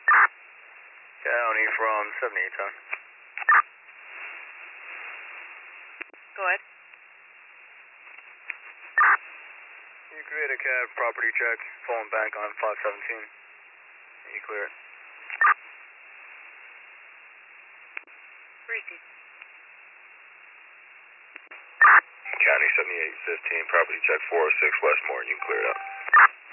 County from 78, son. Go ahead. You create a cab property check, falling back on 517. You clear it. Reason. County 7815, property check 406 Westmore, you can clear it up.